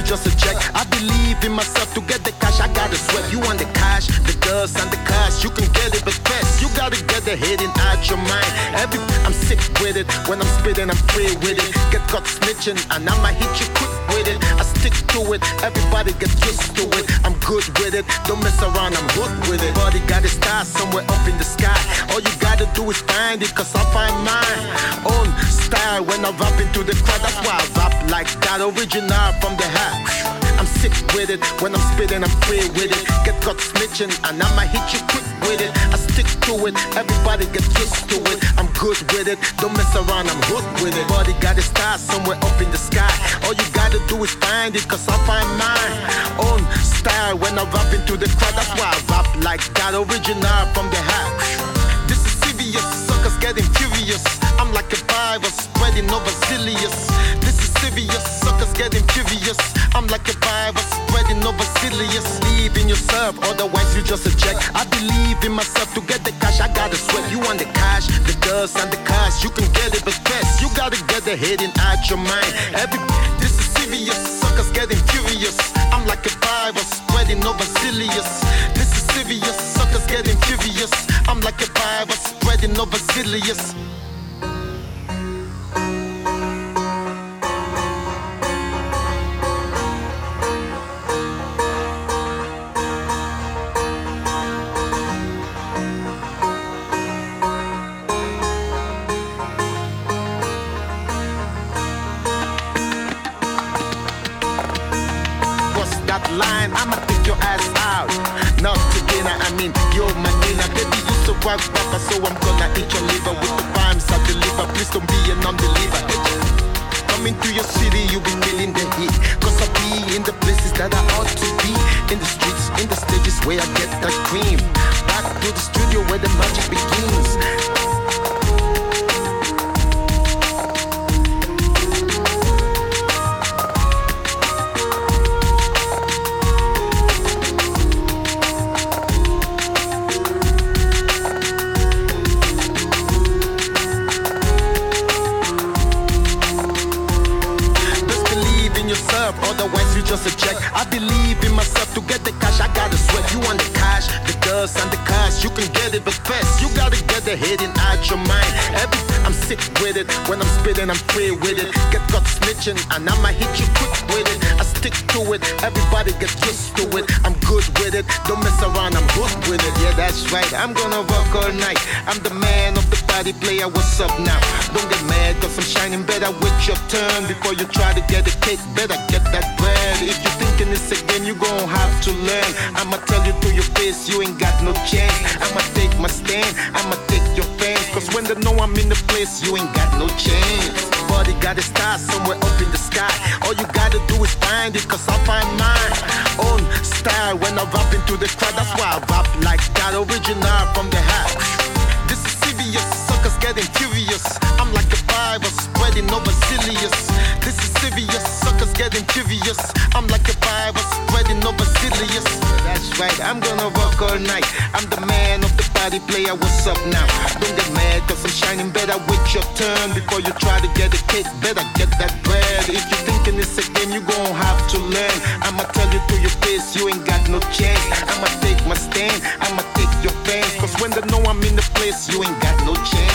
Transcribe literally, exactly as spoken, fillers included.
just a check. I believe in myself to get the cash, I gotta sweat. You want the cash, the girls and the cash, you can get it, but first you gotta get the hidden out your mind. Every, I'm sick with it, when I'm spitting I'm free with it. Get caught snitching and I'ma hit you quick with it. I stick to it, everybody get used to it. I'm good with it, don't mess around, I'm hooked with it. Body got a star somewhere up in the sky. All you gotta do is find it, cause I find mine own style when I rap into the crowd. That's why I rap like that, original from the hat. I'm sick with it, when I'm spitting I'm free with it. Get caught snitching and I'ma hit you quick with it. I stick to it, everybody get used to it. I'm good with it, don't mess around, I'm hooked with it. Body got a star somewhere up in the sky. All you gotta do is find it, cause I find mine own style when I rap into the crowd. That's why I rap like that, original from the hat. This is serious, suckers getting furious. I'm like a virus spreading over Zilius. This is serious, suckers getting furious. I'm like a virus spreading over Zilius. Believe in yourself, otherwise you just a check. I believe in myself to get the cash, I gotta sweat. You want the cash, the girls and the cars, you can get it, but first you gotta get the hidden out your mind. Every, this is serious, suckers getting furious. I'm like a virus spreading over Zilius. This is serious, suckers getting furious. I'm like a virus spreading over Zilius. Line, I'ma take your ass out. Not to dinner, I mean, you're my dinner. Baby, you so rock rapper, so I'm gonna eat your liver. With the rhymes I deliver, please don't be a non-believer. Coming to your city, you be feeling the heat. Cause I be in the places that I ought to be. In the streets, in the stages where I get that cream. Back to the studio where the magic begins. Otherwise you just a check. I believe in myself to get the cash, I gotta sweat. You want the cash, the girls and the cars, you can get it, but first you gotta get the hidden out your mind. Every, I'm sick with it, when I'm spitting I'm free with it. Get caught snitching and I'ma hit you quick with it. I stick to it, everybody get used to it. I'm good with it, don't mess around, I'm hooked with it. Yeah, that's right, I'm gonna rock all night. I'm the man of the party player, what's up now? Don't get mad cause I'm shining better with your turn. Before you try to get the cake, better get that bread. If you're thinking this again, you gon' have to learn. I'ma tell you to your face, you ain't got no chance. I'ma take my stand, I'ma take your fans. Cause when they know I'm in the place, you ain't got no chance. Body got a star somewhere up in the sky. All you gotta do is find it, cause I find mine own style when I rap into the crowd. That's why I rap like that, original from the hat. This is serious, suckers getting furious. I'm like a virus spreading over Zilius. This is serious, suckers getting furious. I'm like a virus spreading over Zilius. That's right, I'm gonna rock all night. I'm the man of the party player, what's up now? Don't get mad cause I'm shining better with your turn. Before you try to get a cake, better get that bread. If you're thinking it's a game, you gon' have to learn. I'ma tell you to your face, you ain't got no chance. I'ma take my stand, I'ma take your fans. Cause when they know I'm in the place, you ain't got no chance.